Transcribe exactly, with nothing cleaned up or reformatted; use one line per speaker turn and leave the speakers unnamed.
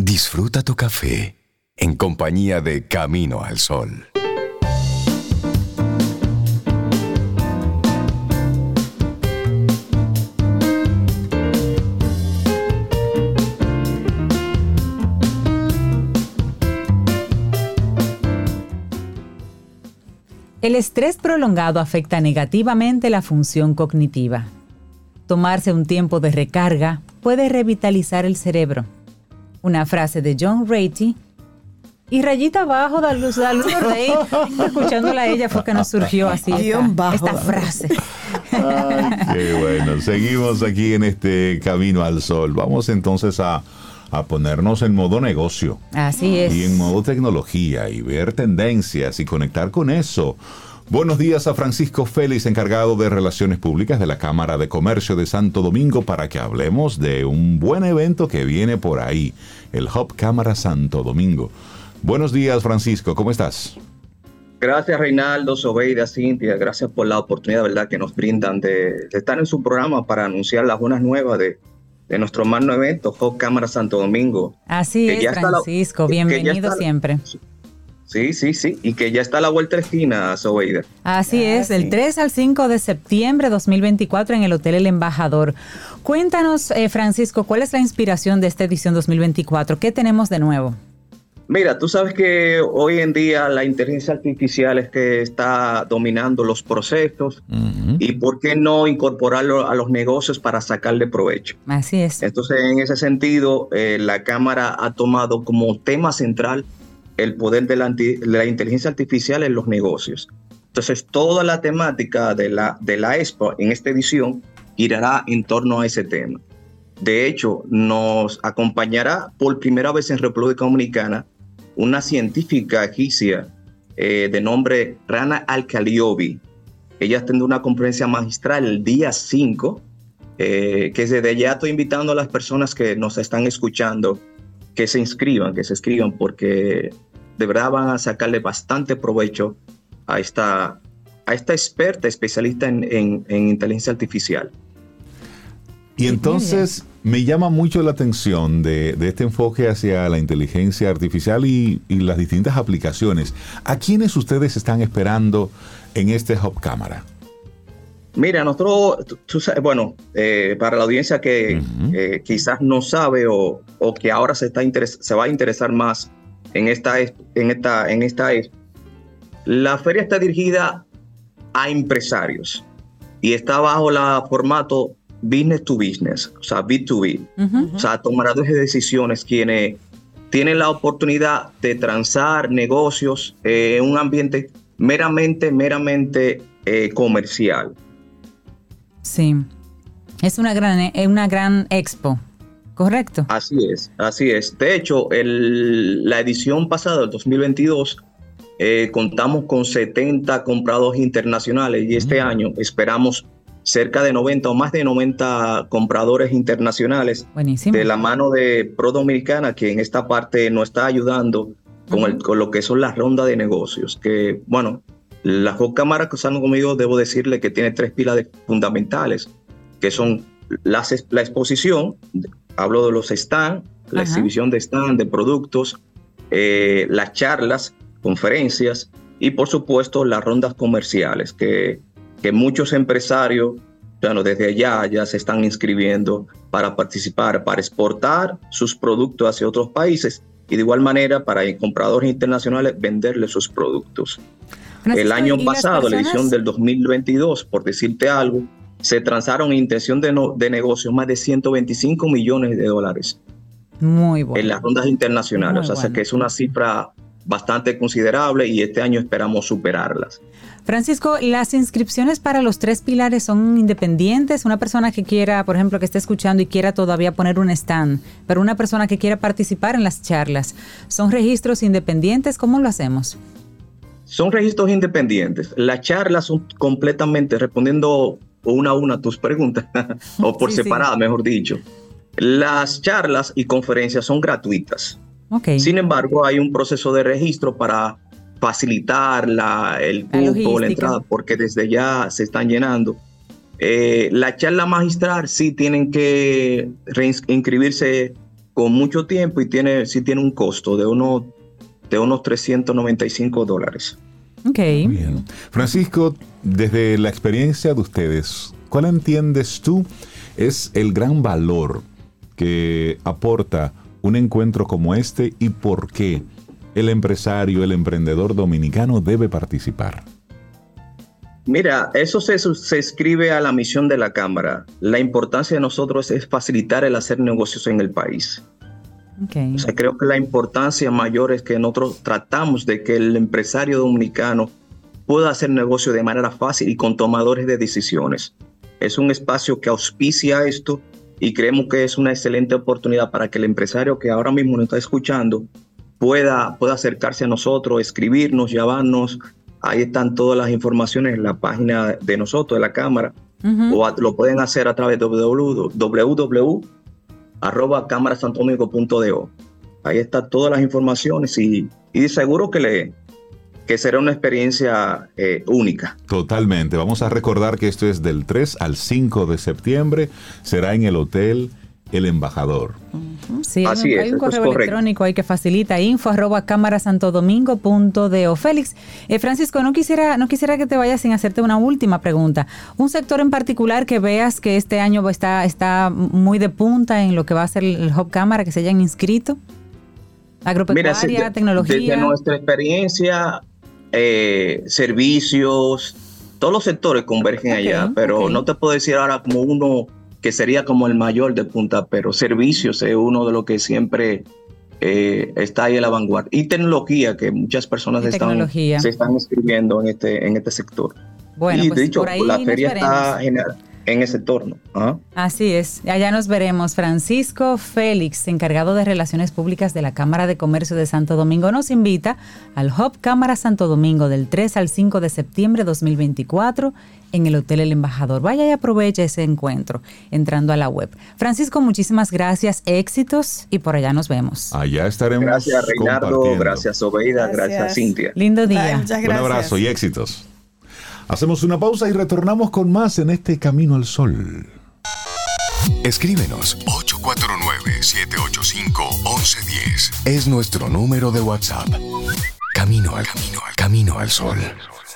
Disfruta tu café en compañía de Camino al Sol.
El estrés prolongado afecta negativamente la función cognitiva. Tomarse un tiempo de recarga puede revitalizar el cerebro. Una frase de John Ratey. Y rayita abajo de Luz de Luz Rey, escuchándola a ella fue que nos surgió así esta, esta frase.
Ay, qué bueno. Seguimos aquí en este Camino al Sol. Vamos entonces a, a ponernos en modo negocio.
Así es.
Y en modo tecnología y ver tendencias y conectar con eso. Buenos días a Francisco Félix, encargado de Relaciones Públicas de la Cámara de Comercio de Santo Domingo, para que hablemos de un buen evento que viene por ahí, el Hub Cámara Santo Domingo. Buenos días, Francisco, ¿cómo estás?
Gracias, Reinaldo, Sobeida, Cintia, gracias por la oportunidad, ¿verdad?, que nos brindan de, de estar en su programa para anunciar las buenas nuevas de, de nuestro magno evento, Hub Cámara Santo Domingo.
Así es, Francisco, la, bienvenido siempre.
Sí, sí, sí, y que ya está a la vuelta de la esquina, Sobeida.
Así
ah,
es,
sí.
del tres al cinco de septiembre de dos mil veinticuatro en el Hotel El Embajador. Cuéntanos, eh, Francisco, ¿cuál es la inspiración de esta edición dos mil veinticuatro? ¿Qué tenemos de nuevo?
Mira, tú sabes que hoy en día la inteligencia artificial es que está dominando los procesos uh-huh. y por qué no incorporarlo a los negocios para sacarle provecho.
Así es.
Entonces, en ese sentido, eh, la Cámara ha tomado como tema central el poder de la, anti, de la inteligencia artificial en los negocios. Entonces, toda la temática de la, de la Expo en esta edición girará en torno a ese tema. De hecho, nos acompañará por primera vez en República Dominicana una científica egipcia eh, de nombre Rana Al-Khaliobi. Ella tendrá una conferencia magistral el día cinco, eh, que desde ya estoy invitando a las personas que nos están escuchando que se inscriban, que se inscriban, porque de verdad van a sacarle bastante provecho a esta, a esta experta especialista en, en, en inteligencia artificial.
Y entonces me llama mucho la atención de, de este enfoque hacia la inteligencia artificial y, y las distintas aplicaciones. ¿A quiénes ustedes están esperando en este Hub Cámara?
Mira, nosotros, tú, tú, bueno, eh, para la audiencia que uh-huh. eh, quizás no sabe o, o que ahora se, está interes- se va a interesar más en esta, en esta, en esta, la feria está dirigida a empresarios y está bajo el formato business to business, o sea, B dos B, uh-huh. o sea, tomadores de decisiones quienes tienen la oportunidad de transar negocios eh, en un ambiente meramente, meramente eh, comercial.
Sí, es una gran, una gran expo, ¿correcto?
Así es, así es. De hecho, el, la edición pasada, del dos mil veintidós, eh, contamos con setenta compradores internacionales y este uh-huh. año esperamos cerca de noventa o más de noventa compradores internacionales.
Buenísimo.
De la mano de Pro Dominicana, que en esta parte nos está ayudando con, uh-huh. el, con lo que son las rondas de negocios. Que, bueno, la Hub Cámara que están conmigo, debo decirle que tiene tres pilares fundamentales, que son la, la exposición, hablo de los stands, la uh-huh. exhibición de stand, de productos, eh, las charlas, conferencias y, por supuesto, las rondas comerciales, que que muchos empresarios, bueno, desde allá ya se están inscribiendo para participar, para exportar sus productos hacia otros países y de igual manera para compradores internacionales venderles sus productos. Francisco, el año pasado, personas... la edición del dos mil veintidós, por decirte algo, se transaron en intención de, no, de negocio más de ciento veinticinco millones de dólares.
Muy bueno.
En las rondas internacionales,
Muy
o sea
bueno.
que es una cifra bastante considerable y este año esperamos superarlas.
Francisco, ¿las inscripciones para los tres pilares son independientes? Una persona que quiera, por ejemplo, que esté escuchando y quiera todavía poner un stand, pero una persona que quiera participar en las charlas, ¿son registros independientes? ¿Cómo lo hacemos?
Son registros independientes. Las charlas son completamente, respondiendo una a una a tus preguntas, o por sí, separada, sí. mejor dicho. Las charlas y conferencias son gratuitas.
Okay.
Sin embargo, hay un proceso de registro para facilitar la, el cupo, la entrada, porque desde ya se están llenando. Eh, la charla magistral sí tienen que reinscribirse con mucho tiempo y tiene, sí tiene un costo de, uno, de unos trescientos noventa y cinco dólares.
Ok.
Bien. Francisco, desde la experiencia de ustedes, ¿cuál entiendes tú es el gran valor que aporta un encuentro como este y por qué el empresario, el emprendedor dominicano debe participar?
Mira, eso se, se escribe a la misión de la Cámara. La importancia de nosotros es facilitar el hacer negocios en el país.
Okay.
O sea, creo que la importancia mayor es que nosotros tratamos de que el empresario dominicano pueda hacer negocio de manera fácil y con tomadores de decisiones. Es un espacio que auspicia esto y creemos que es una excelente oportunidad para que el empresario que ahora mismo nos está escuchando pueda, pueda acercarse a nosotros, escribirnos, llamarnos. Ahí están todas las informaciones en la página de nosotros, de la Cámara, uh-huh. o a, lo pueden hacer a través de doble u doble u doble u punto arroba cámara santo domingo punto do. Ahí están todas las informaciones y, y seguro que, le, que será una experiencia eh, única.
Totalmente. Vamos a recordar que esto es del tres al cinco de septiembre. Será en el Hotel El Embajador.
Uh-huh. Sí,
Así
hay un,
es,
hay un correo
es
electrónico ahí que facilita info arroba cámara santo domingo punto do. Félix, eh, Francisco, no quisiera, no quisiera que te vayas sin hacerte una última pregunta. ¿Un sector en particular que veas que este año está, está muy de punta en lo que va a ser el Hub Cámara, que se hayan inscrito? Agropecuaria,
Mira, desde,
tecnología.
Desde nuestra experiencia, eh, servicios, todos los sectores convergen okay, allá, pero okay. no te puedo decir ahora como uno que sería como el mayor de punta, pero servicios es uno de los que siempre eh, está ahí a la vanguardia. Y tecnología, que muchas personas están, se están inscribiendo en este, en este sector.
Bueno,
y
pues
de hecho,
por ahí
la feria está en, en ese entorno. ¿Ah?
Así es, allá nos veremos. Francisco Félix, encargado de Relaciones Públicas de la Cámara de Comercio de Santo Domingo, nos invita al Hub Cámara Santo Domingo del tres al cinco de septiembre de dos mil veinticuatro en el Hotel El Embajador. Vaya y aproveche ese encuentro entrando a la web. Francisco, muchísimas gracias, éxitos y por allá nos vemos.
Allá estaremos.
Gracias, Reinaldo, gracias, Obeida, gracias, gracias Cintia.
Lindo día.
Bye, muchas gracias.
Un abrazo y éxitos. Hacemos una pausa y retornamos con más en este Camino al Sol.
Escríbenos ocho cuatro nueve, siete ocho cinco, once diez. Es nuestro número de WhatsApp. Camino al Camino al Camino al Sol.